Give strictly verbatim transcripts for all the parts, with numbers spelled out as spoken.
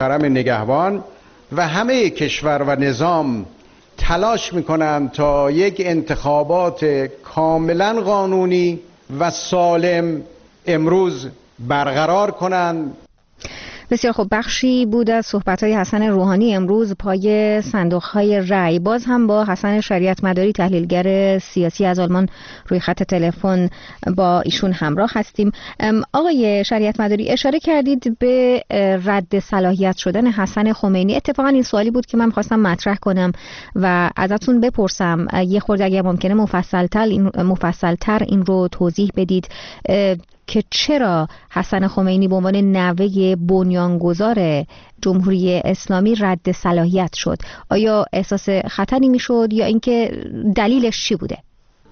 محترم نگهبان و همه کشور و نظام تلاش میکنند تا یک انتخابات کاملا قانونی و سالم امروز برقرار کنند. بسیار خوب، بخشی بود از صحبت‌های حسن روحانی امروز پای صندوق‌های رأی. باز هم با حسن شریعت مداری تحلیلگر سیاسی از آلمان روی خط تلفن با ایشون همراه هستیم. آقای شریعت مداری، اشاره کردید به رد صلاحیت شدن حسن خمینی. اتفاقا این سوالی بود که من خواستم مطرح کنم و ازتون بپرسم یه خورده اگر ممکنه مفصل‌تر این مفصل‌تر این رو توضیح بدید که چرا حسن خمینی به عنوان نوه بنیانگذار جمهوری اسلامی رد صلاحیت شد. آیا احساس خطری میشد یا اینکه دلیلش چی بوده؟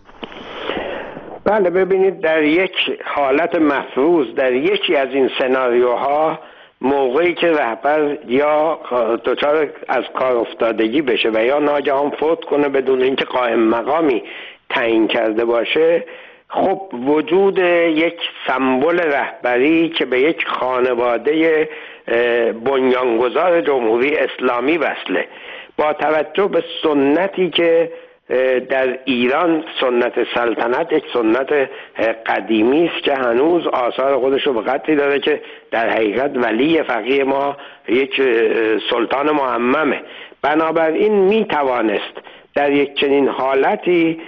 بله، ببینید، در یک حالت مفروض در یکی از این سناریوها موقعی که رهبر یا دچار از کار افتادگی بشه و یا ناگهان فوت کنه بدون اینکه قائم مقامی تعیین کرده باشه، خب وجود یک سمبل رهبری که به یک خانواده بنیانگذار جمهوری اسلامی وصله، با توجه به سنتی که در ایران سنت سلطنت یک سنت قدیمی است که هنوز آثار خودش رو به قدری داره که در حقیقت ولی فقیه ما یک سلطان معممه. بنابراین می توانست در یک چنین حالتی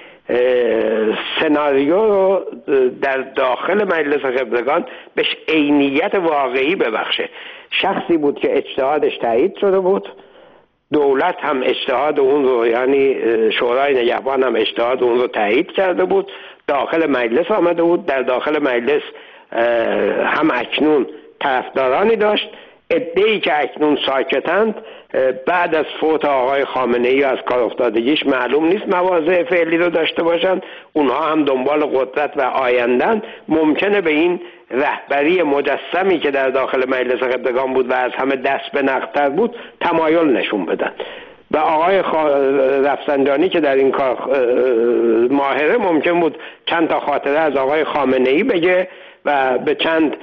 سناریو رو در داخل مجلس خبرگان بهش عینیت واقعی ببخشه. شخصی بود که اجتهادش تایید شده بود، دولت هم اجتهاد اون رو، یعنی شورای نگهبان هم اجتهاد اون رو تایید کرده بود، داخل مجلس آمده بود، در داخل مجلس هم اکنون طرفدارانی داشت. عده‌ای که اکنون ساکتند بعد از فوت آقای خامنه‌ای از کار افتادگیش معلوم نیست مواضع فعلی رو داشته باشند، اونها هم دنبال قدرت و آیندن، ممکنه به این رهبری مجسمی که در داخل مجلس خبرگان بود و از همه دست به نقدتر بود تمایل نشون بدن. و آقای خا... رفسنجانی که در این کار ماهره ممکن بود چند تا خاطره از آقای خامنه‌ای بگه و به چند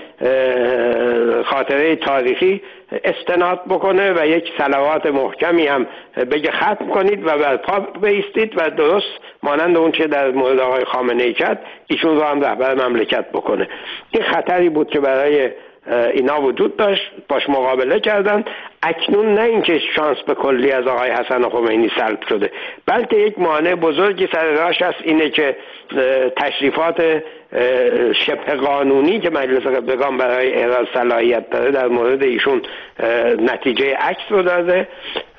خاطره تاریخی استناد بکنه و یک صلوات محکمی هم بگه ختم کنید و بر پا بایستید و درست مانند اون چه در مورد آقای خامنه‌ای کرد ایشون رو هم رهبر مملکت بکنه. این خطری بود که برای اینا وجود داشت، باش مقابله کردن. اکنون نه اینکه شانس به کلی از آقای حسن خمینی سلب شده، بلکه یک مانع بزرگی سر راهش است، اینه که تشریفات شبه قانونی که مجلس خبرگان برای اعراض صلاحیت داره در مورد ایشون نتیجه عکس رو داده.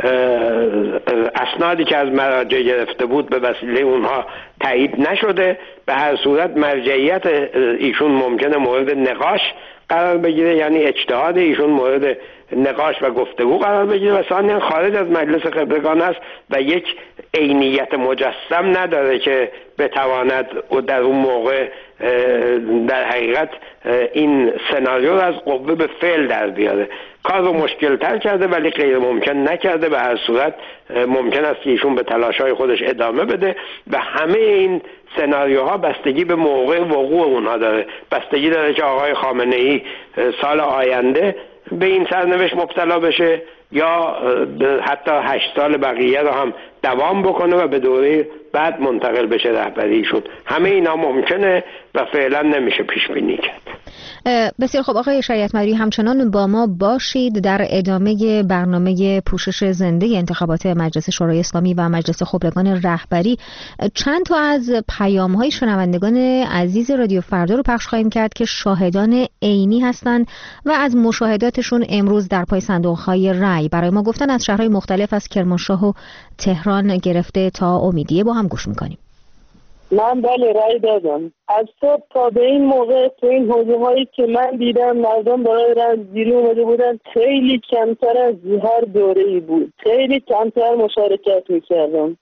اسنادی که از مراجع گرفته بود به وسیله اونها تایید نشده. به هر صورت مرجعیت ایشون ممکنه مورد نقاش قرار بگیره، یعنی اجتهاد ایشون مورد نقاش و گفتگو قرار بگیره و ثانیاً خارج از مجلس خبرگان است و یک عینیت مجسم نداره که بتواند در اون موقع در حقیقت این سناریو رو از قوه به فعل در بیاره. کار رو مشکل تر کرده ولی غیر ممکن نکرده. به هر صورت ممکن است که ایشون به تلاش‌های خودش ادامه بده و همه این سناریوها بستگی به موقع وقوع اونها داره. بستگی داره که آقای خامنه‌ای سال آینده به این سرنوشت مبتلا بشه یا حتی هشت سال بقیه رو هم دوام بکنه و به دوره بعد منتقل بشه رهبریشون. همه اینا ممکنه و فعلا نمیشه پیش بینی کرد. بسیار خب آقای شریعت مداری، همچنان با ما باشید در ادامه برنامه پوشش زنده انتخابات مجلس شورای اسلامی و مجلس خبرگان رهبری. چند تا از پیام‌های شنوندگان عزیز رادیو فردا رو پخش خواهیم کرد که شاهدان عینی هستند و از مشاهداتشون امروز در پای صندوق‌های رأی برای ما گفتن. از شهرهای مختلف از کرمانشاه و تهران گرفته تا امیدیه با هم گوش می‌کنیم. من بله رأی دادم. از صبح تا به این موقع تو این حوزه هایی که من دیدم مردم برای رأیگیری اومده بودن، خیلی کمتر از هر دوره‌ای بود، خیلی کمتر مشارکت میکردم.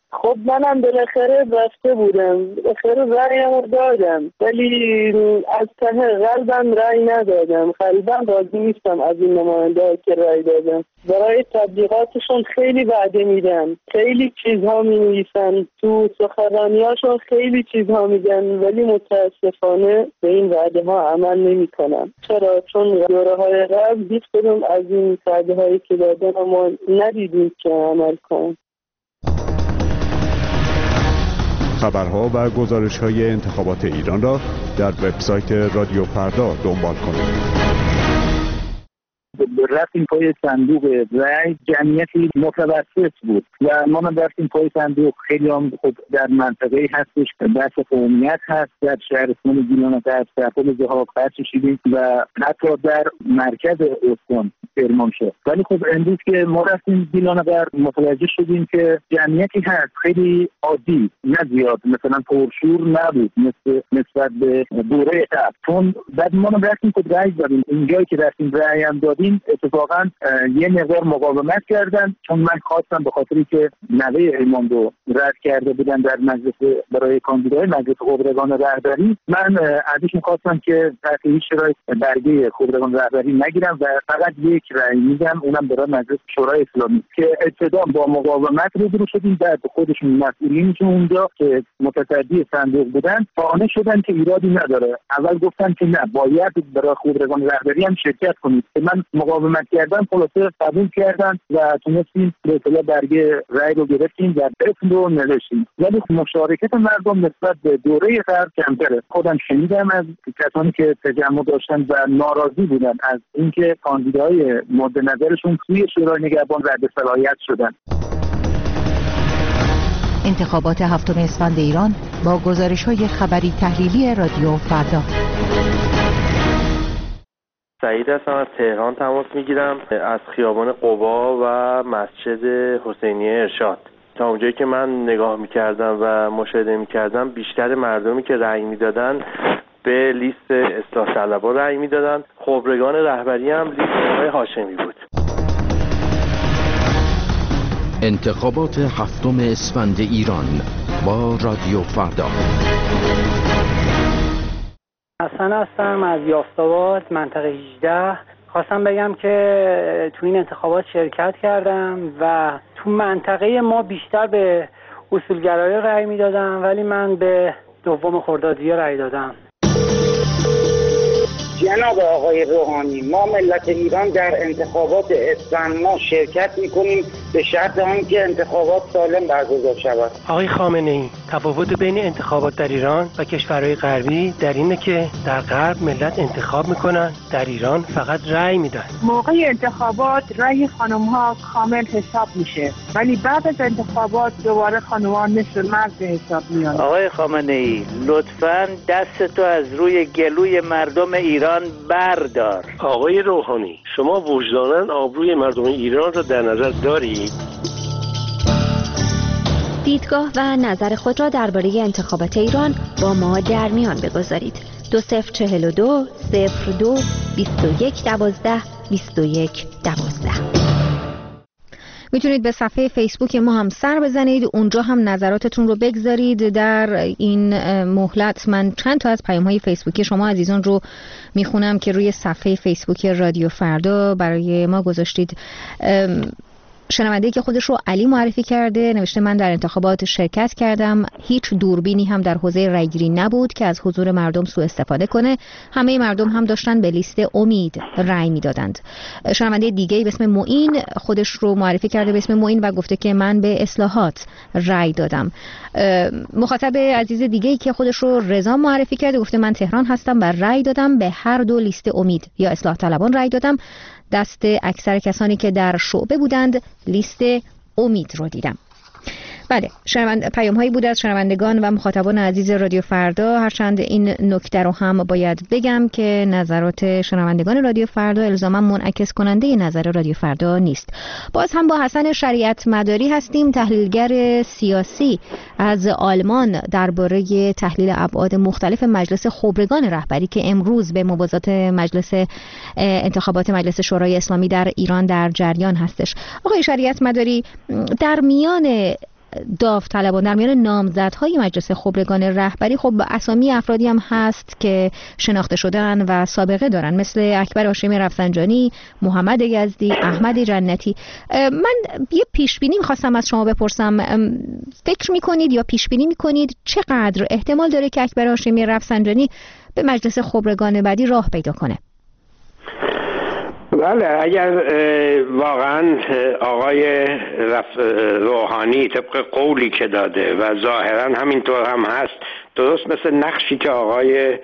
خب منم بالاخره رفته بودم، بالاخره رأیم رو دادم، ولی از ته قلبم رأی ندادم. قلبم راضی نیستم از این نماینده که رأی دادم. برای تبلیغاتشون خیلی وعده میدن، خیلی چیزها می نویسن، تو سخنرانیاشون خیلی چیزها میگن، ولی متاسفانه به این وعده ها عمل نمی کنن. چرا؟ چون دوره های قبل هیچ کدوم از این وعده هایی که دادن ما ندیدیم که عمل کنن. خبرها و گزارش‌های انتخابات ایران را در وبسایت رادیو فردا دنبال کنید. رفتیم پای صندوق رای، جمعیتی متوسط بود و ما هم رفتیم پای صندوق. خیلی هم خب در منطقه هستش بحث قومیت هست، در شهرستان گیلان در خود زهاق بحث شدیم و حتی در مرکز استان کرمان شد. ولی خب امروز که ما رفتیم گیلان متوجه شدیم که جمعیتی هست خیلی عادی، نه زیاد، مثلا پرشور نبود مثل نسبت به دوره قبل. چون بعد ما هم رفتیم که رای دادیم، اینجایی که رفتیم رای هم دادیم اتفاقا یه مقدار مقاومت کردن، چون من خواستم به خاطری که نوه امام رو رد کرده بودن در مجلس برای کاندیدای مجلس خبرگان رهبری، من ازشون خواستم که تحت هیچ شرایط برگه خبرگان رهبری نگیرم و فقط یک رأی میدم، اونم برای مجلس شورای اسلامی، که ابتدا با مقاومت روبرو شدیم. بعد خودشون مسئولینشون اونجا که متصدی صندوق بودن قانع شدن که ایرادی نداره. اول گفتن که نه، باید برای خبرگان رهبری هم شرکت کنید، که من مقاومت کردن، خلاصه قبول کردن و تونستیم به اصطلاح برگه رای رو گرفتیم و اسم رو نوشتیم. ولی مشارکت مردم نسبت به دوره قبل کمتره. خودم شنیدم از کسانی که تجمع داشتن و ناراضی بودن از اینکه کاندیدای مورد نظرشون توی شورای نگهبان رد صلاحیت شدن. انتخابات هفتم اسفند ایران با گزارش‌های خبری تحلیلی رادیو فردا. سعید هستم، از تهران تماس میگیرم، از خیابان قبا و مسجد حسینیه ارشاد. تا اونجایی که من نگاه میکردم و مشاهده میکردم، بیشتر مردمی که رأی میدادن به لیست اصلاح طلبها رأی میدادن. خبرگان رهبری هم لیست آقای هاشمی بود. انتخابات هفتم اسفند ایران با رادیو فردا. حسن هستم از یافت‌آباد منطقه هجده. خواستم بگم که تو این انتخابات شرکت کردم و تو منطقه ما بیشتر به اصولگرایی رأی میدادم، ولی من به دوم خردادی رأی دادم. جناب آقای روحانی، ما ملت ایران در انتخابات اسفند ما شرکت میکنیم به شرط آنکه انتخابات سالم برگزار شود. آقای خامنه‌ای، تفاوت بین انتخابات در ایران و کشورهای غربی در اینه که در غرب ملت انتخاب میکنن، در ایران فقط رأی میدن. موقع انتخابات رأی خانم‌ها کامل حساب میشه، ولی بعد از انتخابات دوباره خانم‌ها مثل مرد به حساب میان. آقای خامنه‌ای، لطفاً دستتو از روی گلوی مردم ایران بردار. آقای روحانی، شما وجداناً آبروی مردم ایران را در نظر دارید؟ دیدگاه و نظر خود را درباره انتخابات ایران با ما در میان بگذارید. دو صفر چهل و دو صفر دو بیست و یک دوازده بیست و یک دوازده. میتونید به صفحه فیسبوک ما هم سر بزنید، اونجا هم نظراتتون رو بگذارید. در این مهلت من چند تا از پیام‌های فیسبوکی شما عزیزان رو میخونم که روی صفحه فیسبوک رادیو فردا برای ما گذاشتید. شنونده‌ای که خودش رو علی معرفی کرده نوشته من در انتخابات شرکت کردم، هیچ دوربینی هم در حوزه رایگیری نبود که از حضور مردم سوء استفاده کنه، همه مردم هم داشتن به لیست امید رای میدادند. شنونده دیگه‌ای به اسم معین خودش رو معرفی کرده به اسم معین و گفته که من به اصلاحات رای دادم. مخاطب عزیز دیگه‌ای که خودش رو رضا معرفی کرده گفته من تهران هستم و رای دادم به هر دو لیست امید یا اصلاح طلبان رای دادم. دست اکثر کسانی که در شعبه بودند لیست امید رو دیدم. بله، شنوند پیام هایی بود از شنوندگان و مخاطبان عزیز رادیو فردا. هرچند این نکته رو هم باید بگم که نظرات شنوندگان رادیو فردا الزاما منعکس کننده نظر رادیو فردا نیست. باز هم با حسن شریعت مداری هستیم، تحلیلگر سیاسی از آلمان، درباره تحلیل ابعاد مختلف مجلس خبرگان رهبری که امروز به موازات مجلس انتخابات مجلس شورای اسلامی در ایران در جریان هستش. آقای شریعت مداری، در میان داوطلبان، در میان نامزدهای مجلس خبرگان رهبری، خب اسامی افرادی هم هست که شناخته شدن و سابقه دارن، مثل اکبر هاشمی رفسنجانی، محمد یزدی، احمد جنتی. من یه پیش بینی می‌خواستم از شما بپرسم، فکر می‌کنید یا پیش بینی می‌کنید چقدر احتمال داره که اکبر هاشمی رفسنجانی به مجلس خبرگان بعدی راه پیدا کنه؟ بله، اگر واقعا آقای روحانی طبق قولی که داده و ظاهرا همینطور هم هست، درست مثل نقشی که آقای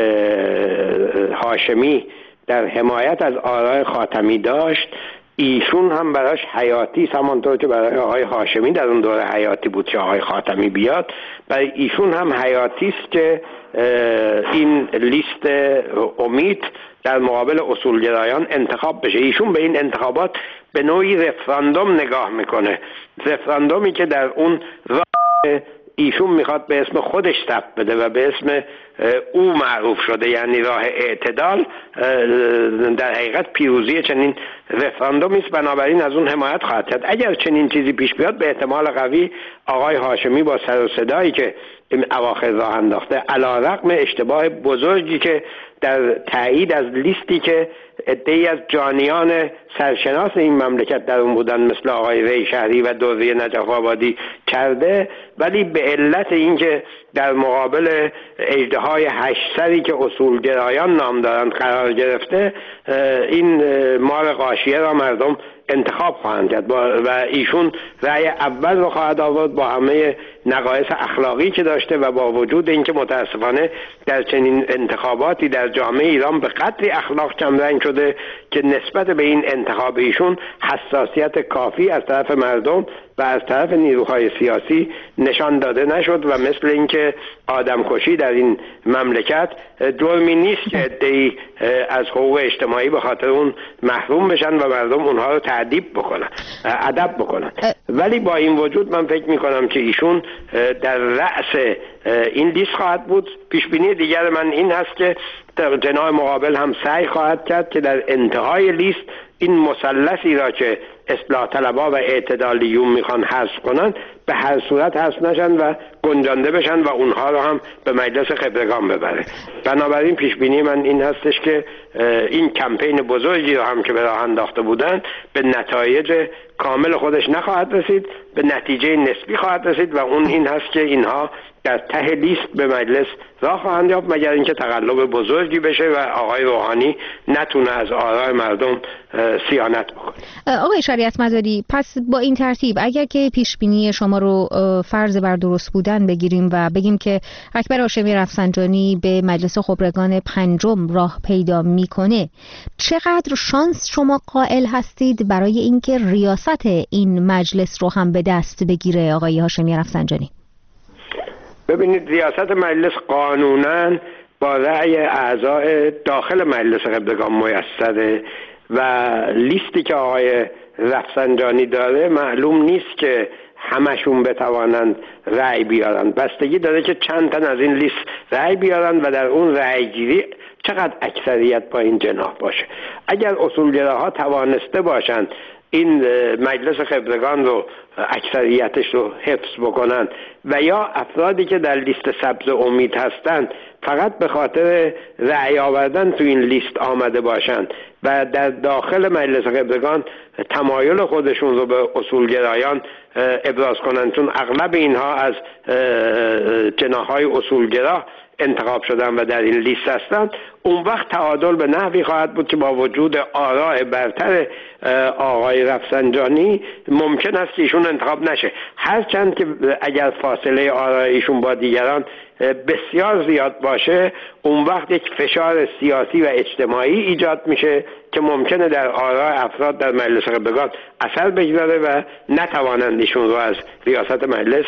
هاشمی در حمایت از آرای خاتمی داشت، ایشون هم براش حیاتی است، همانطور که برای آقای هاشمی در اون دوره حیاتی بود که آقای خاتمی بیاد، برای ایشون هم حیاتی است که این لیست امید در مقابل اصولگرایان انتخاب بشه. ایشون به این انتخابات به نوعی رفراندوم نگاه میکنه، رفراندومی که در اون راه ایشون میخواد به اسم خودش ثبت بده و به اسم او معروف شده، یعنی راه اعتدال، در حقیقت پیروزی چنین رفراندومی است، بنابراین از اون حمایت خواهد کرد. اگر چنین چیزی پیش بیاد، به احتمال قوی آقای هاشمی با سر و صدایی که این اواخر راه انداخته، علیرغم اشتباه بزرگی که در تایید از لیستی که عده‌ای از جانیان سرشناس این مملکت در اون بودن، مثل آقای ری شهری و دوری نجف آبادی کرده، ولی به علت اینکه در مقابل اژدهای هشت سری که اصولگرایان نام دارند قرار گرفته، این مار غاشیه را مردم انتخاب خواهند کرد و ایشون رأی اول رو خواهد آورد با همه نقایص اخلاقی که داشته و با وجود اینکه متاسفانه در چنین انتخاباتی در جامعه ایران به قدری اخلاق کمرنگ شده که نسبت به این انتخاب ایشون حساسیت کافی از طرف مردم و از طرف نیروهای سیاسی نشان داده نشد و مثل اینکه آدمکشی در این مملکت جرمی نیست که عده‌ای از حقوق اجتماعی به خاطر اون محروم بشن و مردم اونها رو تعذیب بکنن، ادب بکنن. ولی با این وجود من فکر میکنم که ایشون در رأس این لیست خواهد بود. پیش بینی دیگر من این هست که جناح مقابل هم سعی خواهد کرد که در انتهای لیست این مثلثی را که اصلاح طلبها و اعتدالیون میخوان حذف کنن به هر صورت حذف نشن و گنجانده بشن و اونها رو هم به مجلس خبرگان ببره. بنابراین پیش بینی من این هستش که این کمپین بزرگی رو هم که به راه انداخته بودن به نتایج کامل خودش نخواهد رسید، به نتیجه نسبی خواهد رسید و اون این هست که اینها در ته لیست به مجلس راه خواهند یافت، مگر اینکه تقلب بزرگی بشه و آقای روحانی نتونه از آرای مردم صیانت بکنه. آقای شریعت مداری، پس با این ترتیب اگر که پیش بینی شما رو فرض بر درست بودن بگیریم و بگیم که اکبر هاشمی رفسنجانی به مجلس خبرگان پنجم راه پیدا میکنه، چقدر شانس شما قائل هستید برای اینکه ریاست این مجلس رو هم به دست بگیره آقای هاشمی رفسنجانی؟ ببینید، ریاست مجلس قانوناً با رأی اعضای داخل مجلس خبرگان میسره و لیستی که آقای رفسنجانی داره معلوم نیست که همشون بتوانند رأی بیارن. بستگی داره که چند تن از این لیست رأی بیارن و در اون رأی گیری چقدر اکثریت با این جناح باشه. اگر اصولگراها توانسته باشند این مجلس خبرگان رو اکثریتش رو حفظ بکنن و یا افرادی که در لیست سبز امید هستند فقط به خاطر رأی آوردن تو این لیست آمده باشند و در داخل مجلس خبرگان تمایل خودشون رو به اصولگرایان ابراز کنند، چون اغلب اینها از جناح‌های اصولگرا انتخاب شدن و در این لیست هستند، اون وقت تعادل به نحوی خواهد بود که با وجود آراء برتر آقای رفسنجانی ممکن است که ایشون انتخاب نشه، هرچند که اگر فاصله آراء ایشون با دیگران بسیار زیاد باشه اون وقت یک فشار سیاسی و اجتماعی ایجاد میشه که ممکنه در آراء افراد در مجلس خبرگان اثر بگذاره و نتوانند ایشون رو از ریاست مجلس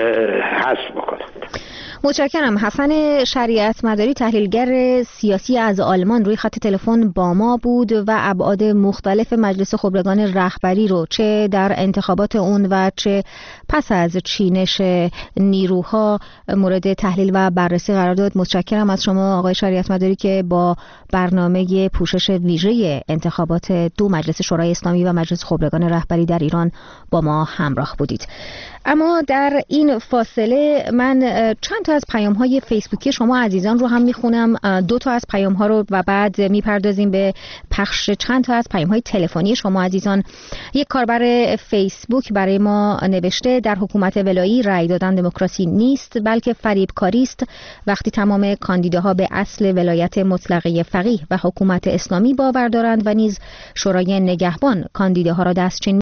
حذف بکنند. متشکرم. حسن شریعت مداری، تحلیلگر سیاسی از آلمان، روی خط تلفن با ما بود و ابعاد مختلف مجلس خبرگان رهبری رو چه در انتخابات اون و چه پس از چینش نیروها مورد تحلیل و بررسی قرار داد. متشکرم از شما آقای شریعت مداری که با برنامه پوشش ویژه انتخابات دو مجلس شورای اسلامی و مجلس خبرگان رهبری در ایران با ما همراه بودید. اما در این فاصله من چند تا از پیام‌های فیسبوکی شما عزیزان رو هم میخونم، دو تا از پیام‌ها رو و بعد میپردازیم به پخش چند تا از پیام‌های تلفنی شما عزیزان. یک کاربر فیسبوک برای ما نوشته در حکومت ولایی رأی دادن دموکراسی نیست بلکه فریبکاری است. وقتی تمام کاندیداها به اصل ولایت مطلقه فقیه و حکومت اسلامی باور دارند و نیز شورای نگهبان کاندیداها را دستچین